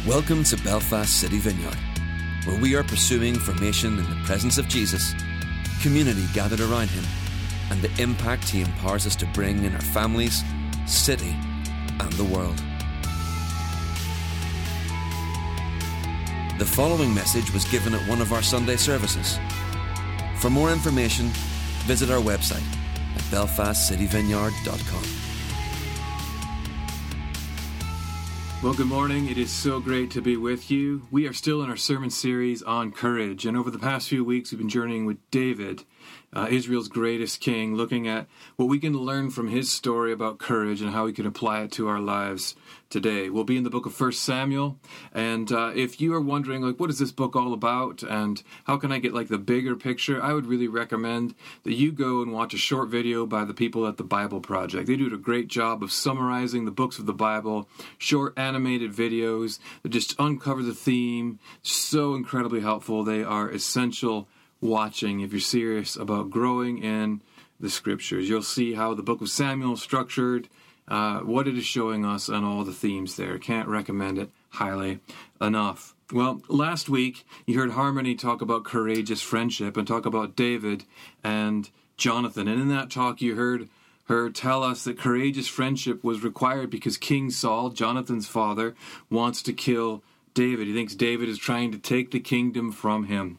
Welcome to Belfast City Vineyard, where we are pursuing formation in the presence of Jesus, community gathered around him, and the impact he empowers us to bring in our families, city, and the world. The following message was given at one of our Sunday services. For more information, visit our website at belfastcityvineyard.com. Well, good morning. It is so great to be with you. We are still in our sermon series on courage, and over the past few weeks we've been journeying with David, Israel's greatest king, looking at what we can learn from his story about courage and how we can apply it to our lives today. We'll be in the book of 1 Samuel, and if you are wondering, what is this book all about, and how can I get, the bigger picture, I would really recommend that you go and watch a short video by the people at the Bible Project. They do a great job of summarizing the books of the Bible, short animated videos that just uncover the theme. So incredibly helpful. They are essential watching if you're serious about growing in the scriptures. You'll see how the book of Samuel is structured, what it is showing us, and all the themes there. Can't recommend it highly enough. Well, last week you heard Harmony talk about courageous friendship and talk about David and Jonathan. And in that talk you heard her tell us that courageous friendship was required because King Saul, Jonathan's father, wants to kill David. He thinks David is trying to take the kingdom from him.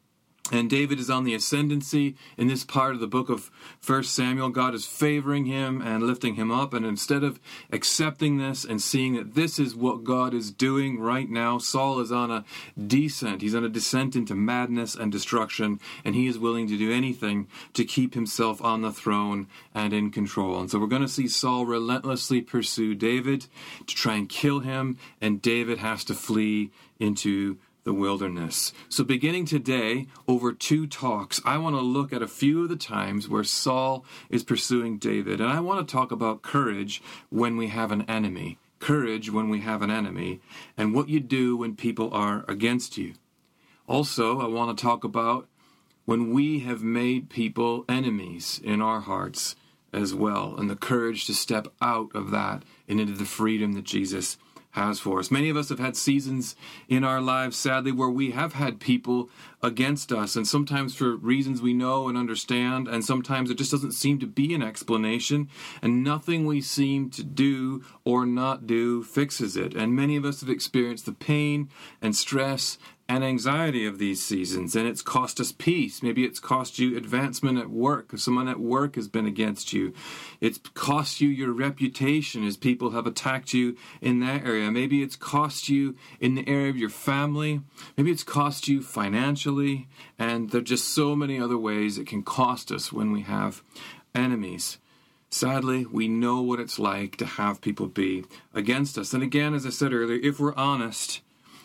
And David is on the ascendancy in this part of the book of 1 Samuel. God is favoring him and lifting him up. And instead of accepting this and seeing that this is what God is doing right now, Saul is on a descent. He's on a descent into madness and destruction. And he is willing to do anything to keep himself on the throne and in control. And so we're going to see Saul relentlessly pursue David to try and kill him. And David has to flee into the wilderness. So beginning today, over 2 talks, I want to look at a few of the times where Saul is pursuing David. And I want to talk about courage when we have an enemy. Courage when we have an enemy, and what you do when people are against you. Also, I want to talk about when we have made people enemies in our hearts as well, and the courage to step out of that and into the freedom that Jesus has for us. Many of us have had seasons in our lives, sadly, where we have had people against us, and sometimes for reasons we know and understand, and sometimes it just doesn't seem to be an explanation, and nothing we seem to do or not do fixes it. And many of us have experienced the pain and stress and anxiety of these seasons, and it's cost us peace. Maybe it's cost you advancement at work because someone at work has been against you. It's cost you your reputation as people have attacked you in that area. Maybe it's cost you in the area of your family. Maybe it's cost you financially, and there are just so many other ways it can cost us when we have enemies. Sadly, we know what it's like to have people be against us. And again, as I said earlier, if we're honest,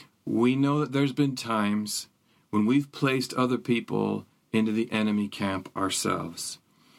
we know that there's been times when we've placed other people into the enemy camp ourselves.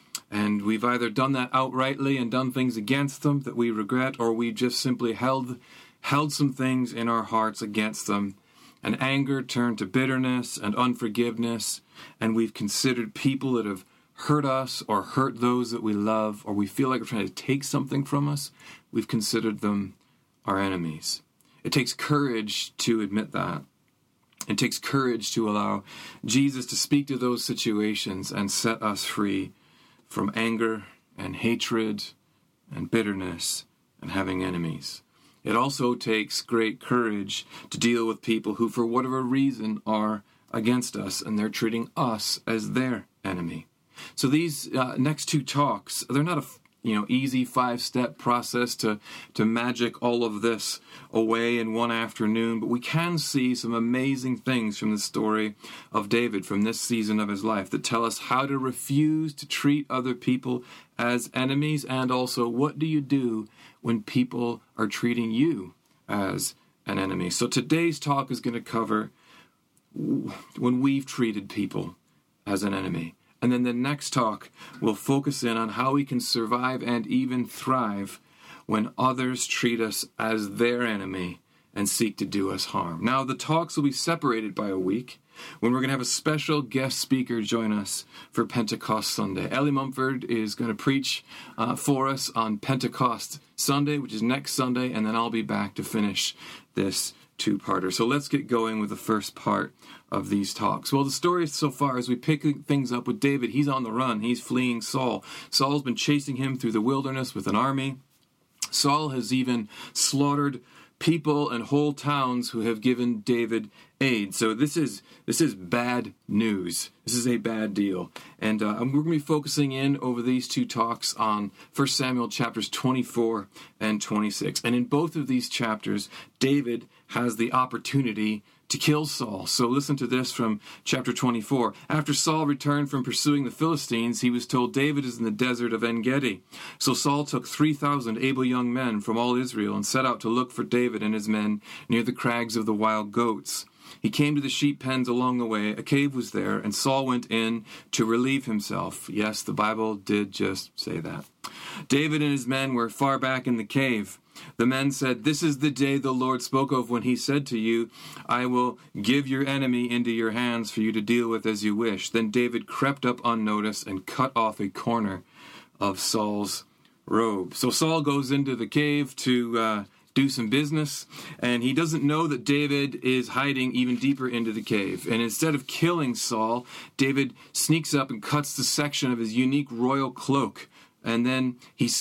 And we've either done that outrightly and done things against them that we regret, or we just simply held some things in our hearts against them. And anger turned to bitterness and unforgiveness. And we've considered people that have hurt us or hurt those that we love, or we feel like they're trying to take something from us. We've considered them our enemies. It takes courage to admit that. It takes courage to allow Jesus to speak to those situations and set us free from anger and hatred and bitterness and having enemies. It also takes great courage to deal with people who, for whatever reason, are against us, and they're treating us as their enemy. So these next 2 talks, they're not a easy 5-step process to magic all of this away in one afternoon. But we can see some amazing things from the story of David from this season of his life that tell us how to refuse to treat other people as enemies, and also what do you do when people are treating you as an enemy. So today's talk is going to cover when we've treated people as an enemy. And then the next talk will focus in on how we can survive and even thrive when others treat us as their enemy and seek to do us harm. Now, the talks will be separated by a week when we're going to have a special guest speaker join us for Pentecost Sunday. Ellie Mumford is going to preach for us on Pentecost Sunday, which is next Sunday, and then I'll be back to finish this two-parter. So let's get going with the first part of these talks. Well, the story so far, as we pick things up with David, he's on the run. He's fleeing Saul. Saul's been chasing him through the wilderness with an army. Saul has even slaughtered people and whole towns who have given David aid. So this is bad news. This is a bad deal. And we're going to be focusing in over these two talks on 1 Samuel chapters 24 and 26. And in both of these chapters, David has the opportunity to kill Saul. So listen to this from chapter 24. After Saul returned from pursuing the Philistines, he was told David is in the desert of En-Gedi. So Saul took 3,000 able young men from all Israel and set out to look for David and his men near the crags of the wild goats. He came to the sheep pens along the way. A cave was there, and Saul went in to relieve himself. Yes, the Bible did just say that. David and his men were far back in the cave. The men said, "This is the day the Lord spoke of when he said to you, 'I will give your enemy into your hands for you to deal with as you wish.'" Then David crept up unnoticed and cut off a corner of Saul's robe. So Saul goes into the cave to do some business, and he doesn't know that David is hiding even deeper into the cave. And instead of killing Saul, David sneaks up and cuts the section of his unique royal cloak. And then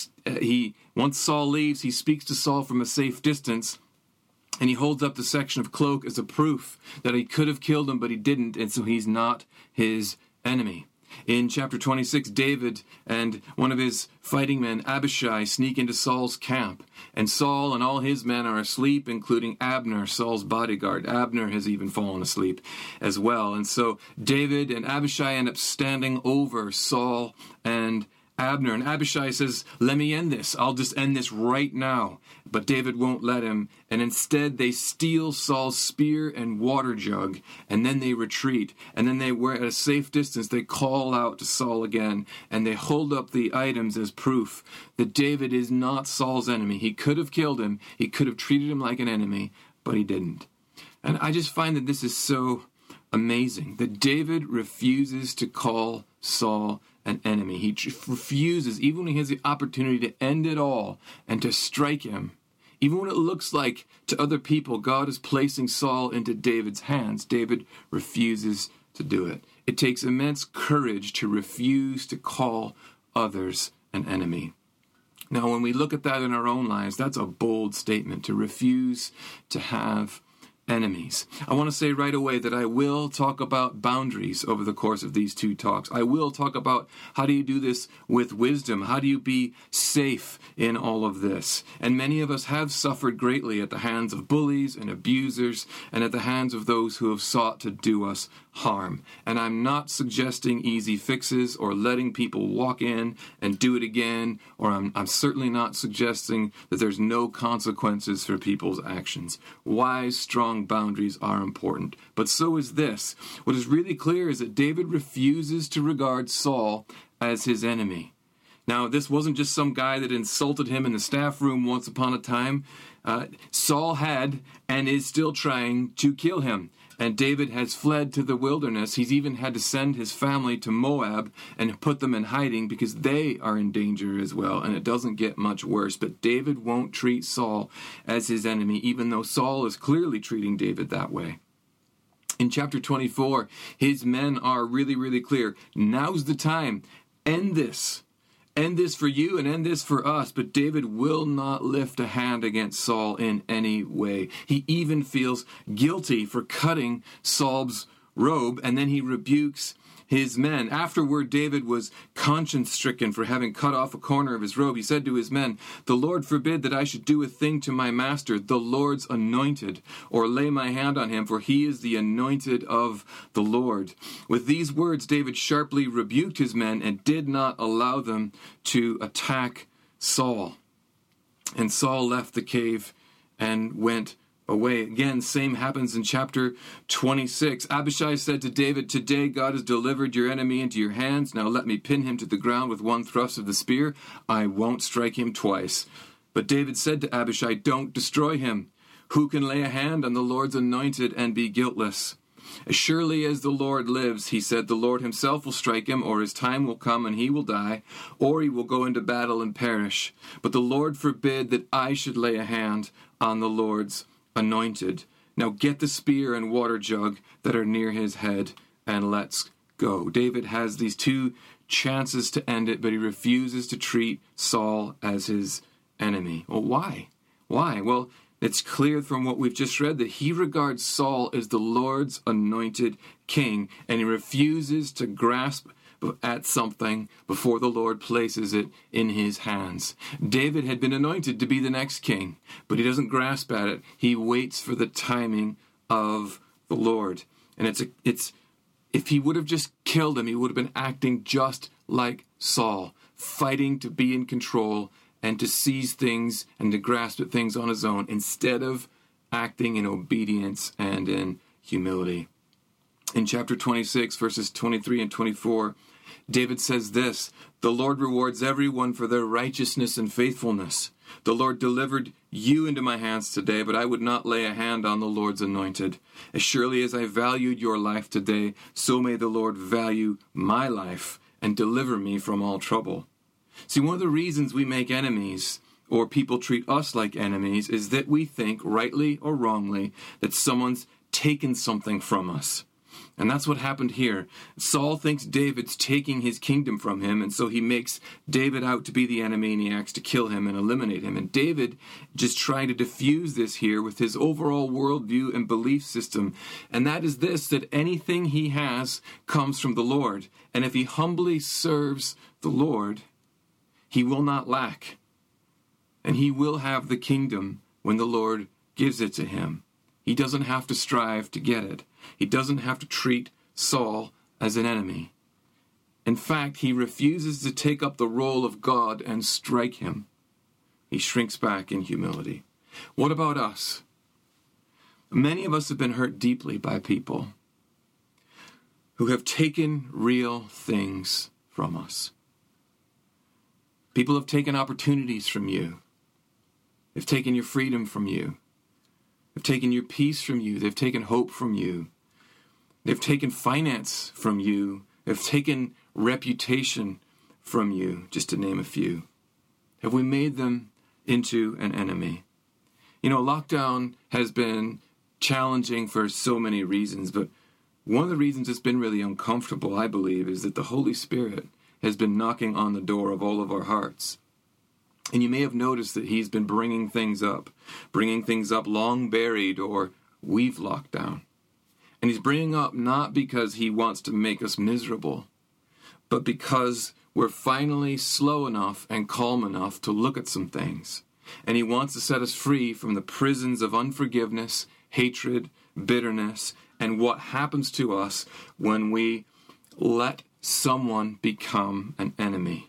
once Saul leaves, he speaks to Saul from a safe distance, and he holds up the section of cloak as a proof that he could have killed him, but he didn't, and so he's not his enemy. In chapter 26, David and one of his fighting men, Abishai, sneak into Saul's camp, and Saul and all his men are asleep, including Abner, Saul's bodyguard. Abner has even fallen asleep as well. And so David and Abishai end up standing over Saul and Abner. And Abishai says, "Let me end this. I'll just end this right now." But David won't let him. And instead they steal Saul's spear and water jug. And then they retreat. And then they were at a safe distance. They call out to Saul again. And they hold up the items as proof that David is not Saul's enemy. He could have killed him. He could have treated him like an enemy. But he didn't. And I just find that this is so amazing. That David refuses to call Saul an enemy. He refuses, even when he has the opportunity to end it all and to strike him. Even when it looks like to other people God is placing Saul into David's hands, David refuses to do it. It takes immense courage to refuse to call others an enemy. Now, when we look at that in our own lives, that's a bold statement, to refuse to have enemies. I want to say right away that I will talk about boundaries over the course of these two talks. I will talk about how do you do this with wisdom? How do you be safe in all of this? And many of us have suffered greatly at the hands of bullies and abusers and at the hands of those who have sought to do us harm. And I'm not suggesting easy fixes or letting people walk in and do it again, or I'm certainly not suggesting that there's no consequences for people's actions. Wise, strong boundaries are important. But so is this. What is really clear is that David refuses to regard Saul as his enemy. Now, this wasn't just some guy that insulted him in the staff room once upon a time. Saul had and is still trying to kill him. And David has fled to the wilderness. He's even had to send his family to Moab and put them in hiding because they are in danger as well. And it doesn't get much worse. But David won't treat Saul as his enemy, even though Saul is clearly treating David that way. In chapter 24, his men are really, really clear. Now's the time. End this. End this for you and end this for us. But David will not lift a hand against Saul in any way. He even feels guilty for cutting Saul's robe, and then he rebukes his men. Afterward, David was conscience-stricken for having cut off a corner of his robe. He said to his men, "The Lord forbid that I should do a thing to my master, the Lord's anointed, or lay my hand on him, for he is the anointed of the Lord." With these words, David sharply rebuked his men and did not allow them to attack Saul. And Saul left the cave and went away. Again, same happens in chapter 26. Abishai said to David, "Today God has delivered your enemy into your hands. Now let me pin him to the ground with one thrust of the spear. I won't strike him twice." But David said to Abishai, "Don't destroy him. Who can lay a hand on the Lord's anointed and be guiltless? As surely as the Lord lives," he said, "the Lord himself will strike him, or his time will come and he will die, or he will go into battle and perish. But the Lord forbid that I should lay a hand on the Lord's anointed." Now get the spear and water jug that are near his head, and let's go. David has these two chances to end it, but he refuses to treat Saul as his enemy. Well, why? Why? Well, it's clear from what we've just read that he regards Saul as the Lord's anointed king, and he refuses to grasp at something before the Lord places it in his hands. David had been anointed to be the next king, but he doesn't grasp at it. He waits for the timing of the Lord. And it's if he would have just killed him, he would have been acting just like Saul, fighting to be in control and to seize things and to grasp at things on his own, instead of acting in obedience and in humility. In chapter 26, verses 23 and 24, David says this: "The Lord rewards everyone for their righteousness and faithfulness. The Lord delivered you into my hands today, but I would not lay a hand on the Lord's anointed. As surely as I valued your life today, so may the Lord value my life and deliver me from all trouble." See, one of the reasons we make enemies, or people treat us like enemies, is that we think, rightly or wrongly, that someone's taken something from us. And that's what happened here. Saul thinks David's taking his kingdom from him, and so he makes David out to be the enemy, and he acts to kill him and eliminate him. And David just trying to diffuse this here with his overall worldview and belief system. And that is this, that anything he has comes from the Lord. And if he humbly serves the Lord, he will not lack. And he will have the kingdom when the Lord gives it to him. He doesn't have to strive to get it. He doesn't have to treat Saul as an enemy. In fact, he refuses to take up the role of God and strike him. He shrinks back in humility. What about us? Many of us have been hurt deeply by people who have taken real things from us. People have taken opportunities from you. They've taken your freedom from you. They've taken your peace from you. They've taken hope from you. They've taken finance from you. They've taken reputation from you, just to name a few. Have we made them into an enemy? You know, lockdown has been challenging for so many reasons, but one of the reasons it's been really uncomfortable, I believe, is that the Holy Spirit has been knocking on the door of all of our hearts. And you may have noticed that he's been bringing things up long buried or we've locked down. And he's bringing up not because he wants to make us miserable, but because we're finally slow enough and calm enough to look at some things. And he wants to set us free from the prisons of unforgiveness, hatred, bitterness, and what happens to us when we let someone become an enemy.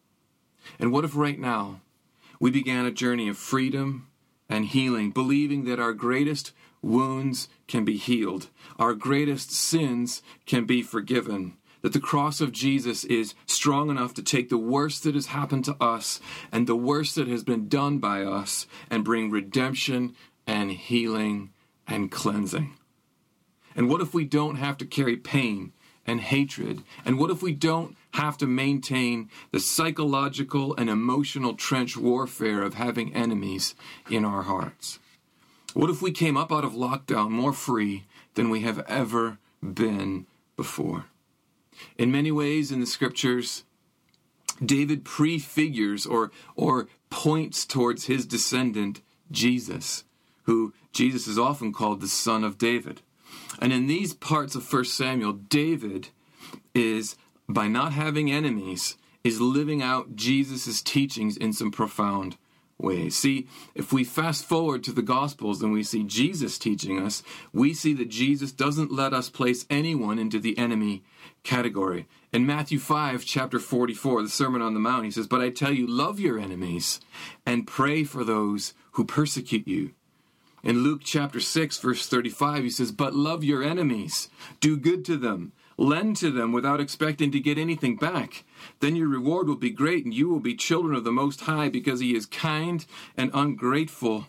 And what if right now we began a journey of freedom and healing, believing that our greatest wounds can be healed, our greatest sins can be forgiven, that the cross of Jesus is strong enough to take the worst that has happened to us and the worst that has been done by us and bring redemption and healing and cleansing. And what if we don't have to carry pain and hatred? And what if we don't have to maintain the psychological and emotional trench warfare of having enemies in our hearts? What if we came up out of lockdown more free than we have ever been before? In many ways in the scriptures, David prefigures or points towards his descendant, Jesus, who Jesus is often called the son of David. And in these parts of 1 Samuel, David is, by not having enemies, is living out Jesus' teachings in some profound ways. See, if we fast forward to the Gospels and we see Jesus teaching us, we see that Jesus doesn't let us place anyone into the enemy category. In Matthew 5, chapter 44, the Sermon on the Mount, he says, "But I tell you, love your enemies and pray for those who persecute you." In Luke chapter 6, verse 35, he says, "But love your enemies, do good to them, lend to them without expecting to get anything back. Then your reward will be great, and you will be children of the Most High, because he is kind and ungrateful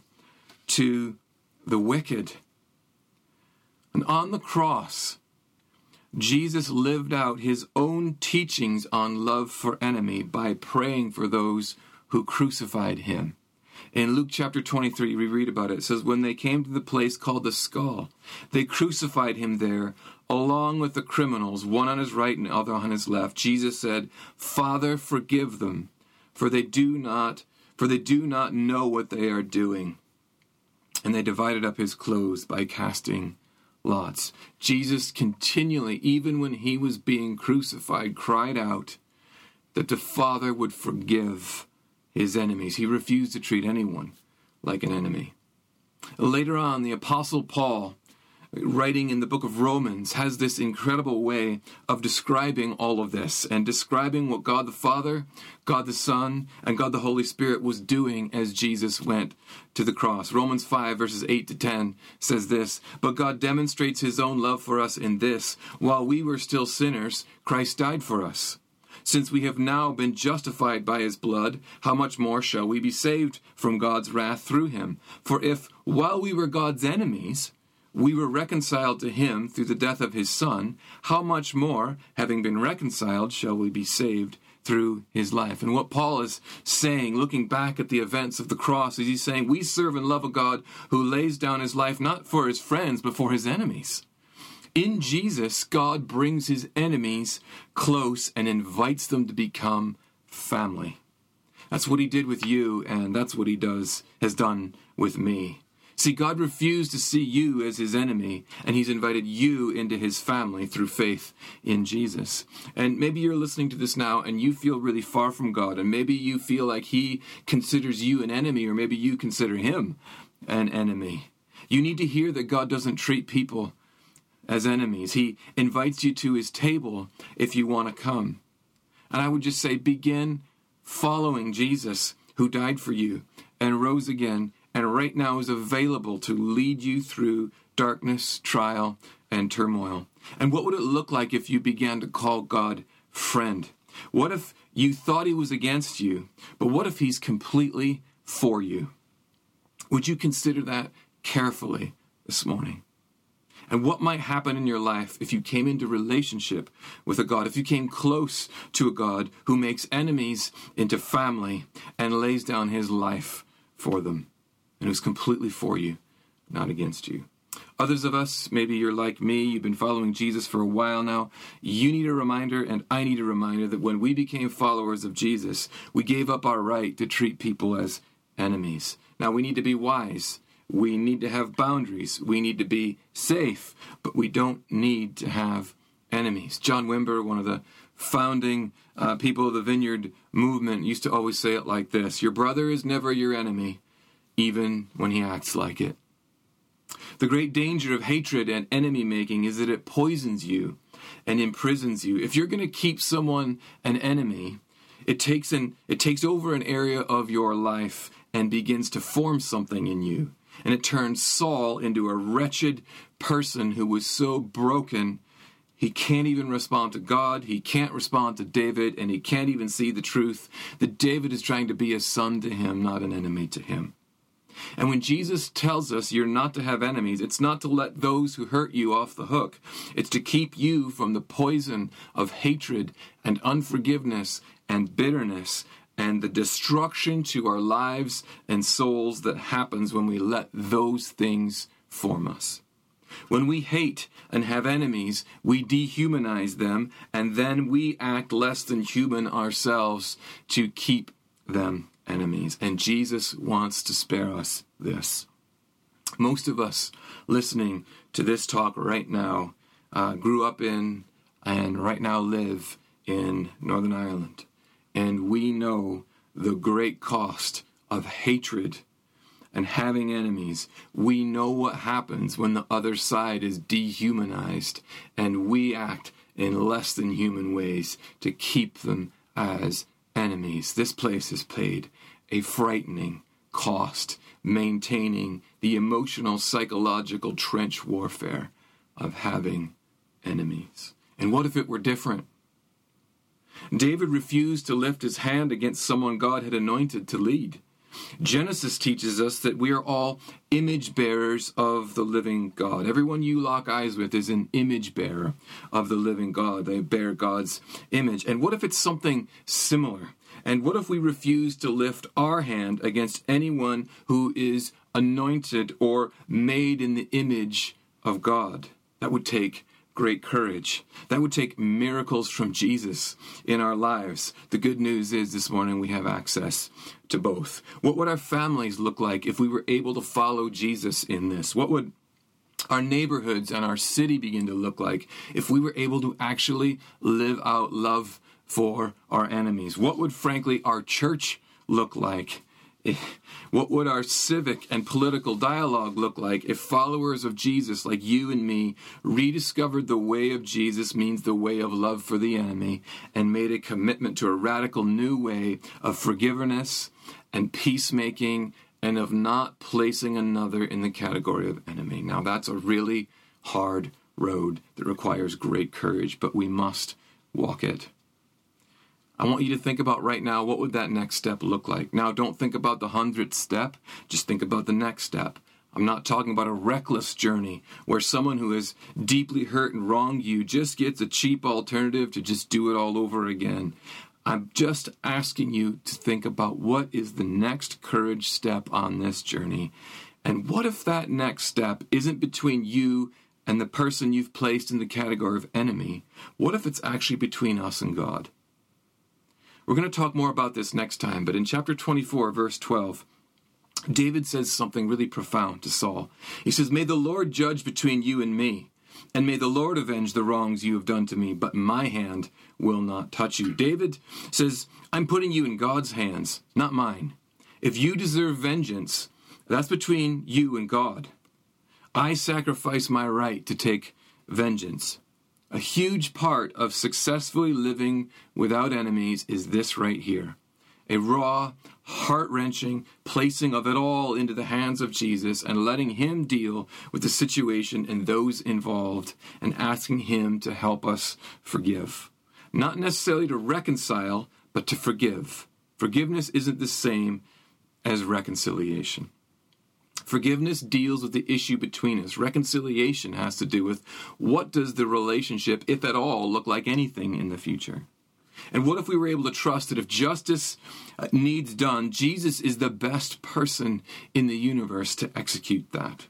to the wicked." And on the cross, Jesus lived out his own teachings on love for enemy by praying for those who crucified him. In Luke chapter 23, we read about it. It says, when they came to the place called the Skull, they crucified him there, along with the criminals, one on his right and the other on his left. Jesus said, Father, forgive them, for they do not know what they are doing. And they divided up his clothes by casting lots. Jesus continually, even when he was being crucified, cried out that the Father would forgive his enemies. He refused to treat anyone like an enemy. Later on, the Apostle Paul, writing in the book of Romans, has this incredible way of describing all of this and describing what God the Father, God the Son, and God the Holy Spirit was doing as Jesus went to the cross. Romans 5 verses 8 to 10 says this, but God demonstrates his own love for us in this, while we were still sinners, Christ died for us. Since we have now been justified by his blood, how much more shall we be saved from God's wrath through him? For if, while we were God's enemies, we were reconciled to him through the death of his Son, how much more, having been reconciled, shall we be saved through his life? And what Paul is saying, looking back at the events of the cross, is he's saying, we serve and love a God who lays down his life not for his friends, but for his enemies. In Jesus, God brings his enemies close and invites them to become family. That's what he did with you, and that's what he has done with me. See, God refused to see you as his enemy, and he's invited you into his family through faith in Jesus. And maybe you're listening to this now, and you feel really far from God, and maybe you feel like he considers you an enemy, or maybe you consider him an enemy. You need to hear that God doesn't treat people as enemies. He invites you to his table if you want to come. And I would just say, begin following Jesus, who died for you and rose again, and right now is available to lead you through darkness, trial, and turmoil. And what would it look like if you began to call God friend? What if you thought he was against you, but what if he's completely for you? Would you consider that carefully this morning? And what might happen in your life if you came into relationship with a God, if you came close to a God who makes enemies into family and lays down his life for them, and who's completely for you, not against you. Others of us, maybe you're like me, you've been following Jesus for a while now. You need a reminder, and I need a reminder, that when we became followers of Jesus, we gave up our right to treat people as enemies. Now, we need to be wise. We need to have boundaries. We need to be safe, but we don't need to have enemies. John Wimber, one of the founding people of the Vineyard movement, used to always say it like this: your brother is never your enemy, even when he acts like it. The great danger of hatred and enemy making is that it poisons you and imprisons you. If you're going to keep someone an enemy, it takes over an area of your life and begins to form something in you. And it turns Saul into a wretched person who was so broken, he can't even respond to God, he can't respond to David, and he can't even see the truth that David is trying to be a son to him, not an enemy to him. And when Jesus tells us you're not to have enemies, it's not to let those who hurt you off the hook. It's to keep you from the poison of hatred and unforgiveness and bitterness and the destruction to our lives and souls that happens when we let those things form us. When we hate and have enemies, we dehumanize them, and then we act less than human ourselves to keep them enemies. And Jesus wants to spare us this. Most of us listening to this talk right now grew up in and right now live in Northern Ireland. And we know the great cost of hatred and having enemies. We know what happens when the other side is dehumanized and we act in less than human ways to keep them as enemies. This place has paid a frightening cost maintaining the emotional, psychological trench warfare of having enemies. And what if it were different? David refused to lift his hand against someone God had anointed to lead. Genesis teaches us that we are all image bearers of the living God. Everyone you lock eyes with is an image bearer of the living God. They bear God's image. And what if it's something similar? And what if we refuse to lift our hand against anyone who is anointed or made in the image of God? That would take great courage. That would take miracles from Jesus in our lives. The good news is this morning we have access to both. What would our families look like if we were able to follow Jesus in this? What would our neighborhoods and our city begin to look like if we were able to actually live out love for our enemies? What would, frankly, our church look like? What would our civic and political dialogue look like if followers of Jesus like you and me rediscovered the way of Jesus means the way of love for the enemy and made a commitment to a radical new way of forgiveness and peacemaking and of not placing another in the category of enemy? Now, that's a really hard road that requires great courage, but we must walk it. I want you to think about right now, what would that next step look like? Now, don't think about the 100th step. Just think about the next step. I'm not talking about a reckless journey where someone who has deeply hurt and wronged you just gets a cheap alternative to just do it all over again. I'm just asking you to think about what is the next courage step on this journey. And what if that next step isn't between you and the person you've placed in the category of enemy? What if it's actually between us and God? We're going to talk more about this next time, but in chapter 24, verse 12, David says something really profound to Saul. He says, "May the Lord judge between you and me, and may the Lord avenge the wrongs you have done to me, but my hand will not touch you." David says, I'm putting you in God's hands, not mine. If you deserve vengeance, that's between you and God. I sacrifice my right to take vengeance. A huge part of successfully living without enemies is this right here. A raw, heart-wrenching placing of it all into the hands of Jesus and letting him deal with the situation and those involved and asking him to help us forgive. Not necessarily to reconcile, but to forgive. Forgiveness isn't the same as reconciliation. Forgiveness deals with the issue between us. Reconciliation has to do with what does the relationship, if at all, look like anything in the future? And what if we were able to trust that if justice needs done, Jesus is the best person in the universe to execute that?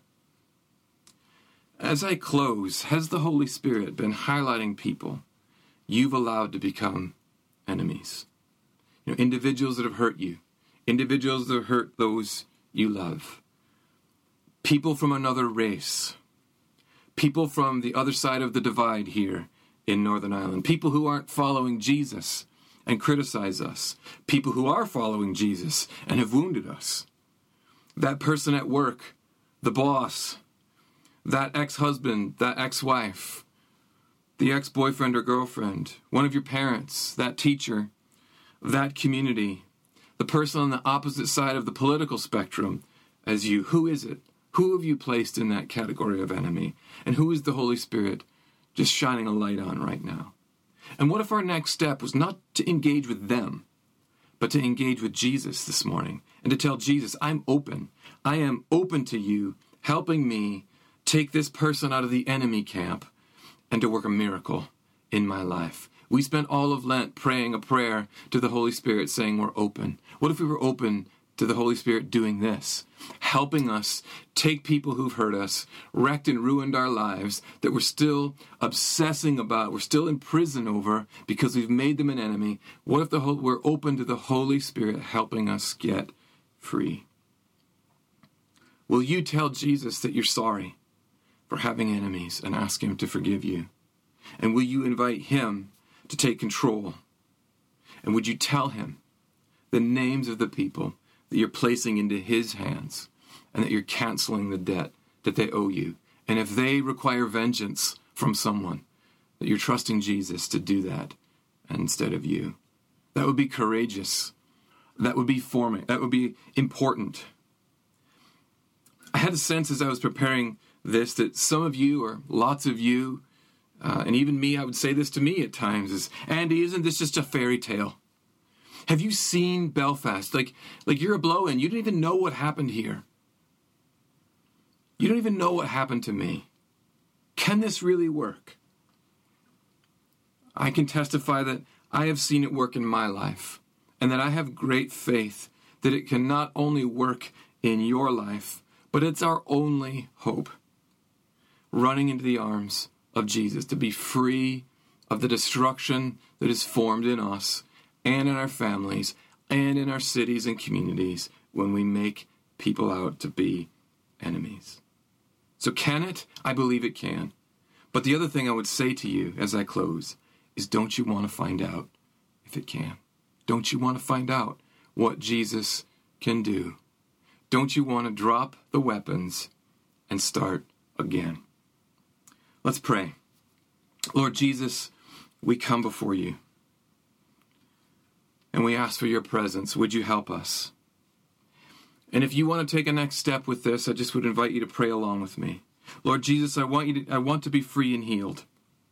As I close, has the Holy Spirit been highlighting people you've allowed to become enemies? Individuals that have hurt you, individuals that have hurt those you love. People from another race, people from the other side of the divide here in Northern Ireland, people who aren't following Jesus and criticize us, people who are following Jesus and have wounded us. That person at work, the boss, that ex-husband, that ex-wife, the ex-boyfriend or girlfriend, one of your parents, that teacher, that community, the person on the opposite side of the political spectrum as you. Who is it? Who have you placed in that category of enemy? And who is the Holy Spirit just shining a light on right now? And what if our next step was not to engage with them, but to engage with Jesus this morning and to tell Jesus, I'm open. I am open to you helping me take this person out of the enemy camp and to work a miracle in my life. We spent all of Lent praying a prayer to the Holy Spirit saying we're open. What if we were open to the Holy Spirit doing this, helping us take people who've hurt us, wrecked and ruined our lives, that we're still obsessing about, we're still in prison over because we've made them an enemy? What if we're open to the Holy Spirit helping us get free? Will you tell Jesus that you're sorry for having enemies and ask him to forgive you? And will you invite him to take control? And would you tell him the names of the people that you're placing into his hands and that you're canceling the debt that they owe you? And if they require vengeance from someone, that you're trusting Jesus to do that instead of you. That would be courageous. That would be forming. That would be important. I had a sense as I was preparing this that some of you, or lots of you, and even me, I would say this to me at times, is, Andy, isn't this just a fairy tale? Have you seen Belfast? Like you're a blow-in. You don't even know what happened here. You don't even know what happened to me. Can this really work? I can testify that I have seen it work in my life. and that I have great faith that it can not only work in your life, but it's our only hope. Running into the arms of Jesus to be free of the destruction that is formed in us and in our families and in our cities and communities when we make people out to be enemies. So can it? I believe it can. But the other thing I would say to you as I close is, don't you want to find out if it can? Don't you want to find out what Jesus can do? Don't you want to drop the weapons and start again? Let's pray. Lord Jesus, we come before you and we ask for your presence. Would you help us? And if you want to take a next step with this, I just would invite you to pray along with me. Lord Jesus, I want to be free and healed.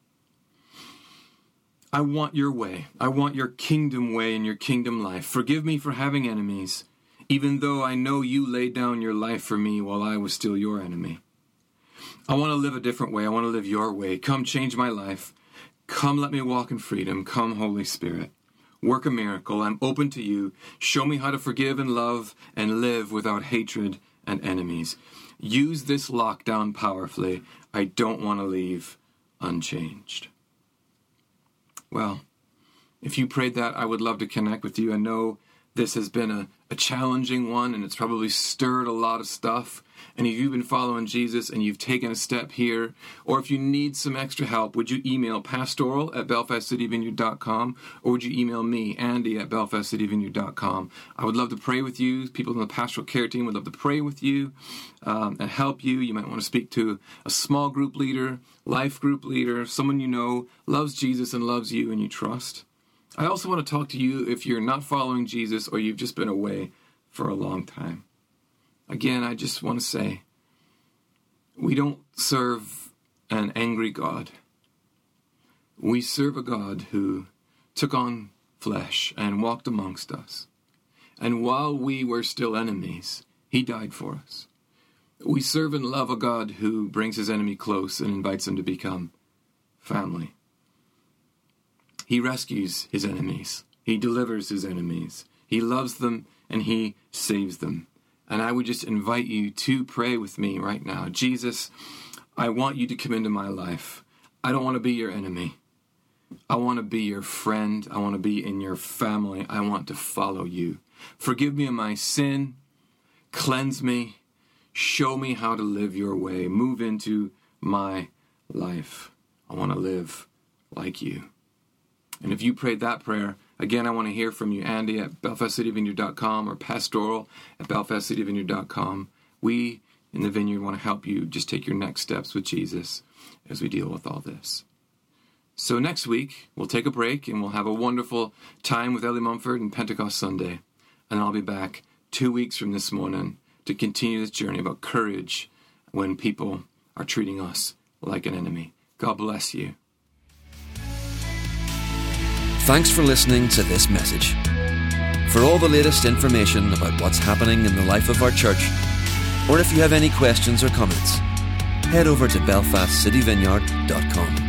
I want your way. I want your kingdom way and your kingdom life. Forgive me for having enemies, even though I know you laid down your life for me while I was still your enemy. I want to live a different way. I want to live your way. Come change my life. Come let me walk in freedom. Come, Holy Spirit. Work a miracle. I'm open to you. Show me how to forgive and love and live without hatred and enemies. Use this lockdown powerfully. I don't want to leave unchanged. Well, if you prayed that, I would love to connect with you. I know this has been a challenging one, and it's probably stirred a lot of stuff. And if you've been following Jesus and you've taken a step here, or if you need some extra help, would you email pastoral@belfastcityvineyard.com, or would you email me, Andy, at belfastcityvineyard.com? I would love to pray with you. People in the pastoral care team would love to pray with you and help you. You might want to speak to a small group leader, life group leader, someone you know loves Jesus and loves you and you trust. I also want to talk to you if you're not following Jesus or you've just been away for a long time. Again, I just want to say, we don't serve an angry God. We serve a God who took on flesh and walked amongst us. And while we were still enemies, he died for us. We serve and love a God who brings his enemy close and invites him to become family. He rescues his enemies. He delivers his enemies. He loves them and he saves them. And I would just invite you to pray with me right now. Jesus, I want you to come into my life. I don't want to be your enemy. I want to be your friend. I want to be in your family. I want to follow you. Forgive me of my sin. Cleanse me. Show me how to live your way. Move into my life. I want to live like you. And if you prayed that prayer, again, I want to hear from you, Andy at belfastcityvineyard.com or pastoral at belfastcityvineyard.com. We in the Vineyard want to help you just take your next steps with Jesus as we deal with all this. So next week, we'll take a break and we'll have a wonderful time with Ellie Mumford and Pentecost Sunday. And I'll be back 2 weeks from this morning to continue this journey about courage when people are treating us like an enemy. God bless you. Thanks for listening to this message. For all the latest information about what's happening in the life of our church, or if you have any questions or comments, head over to belfastcityvineyard.com.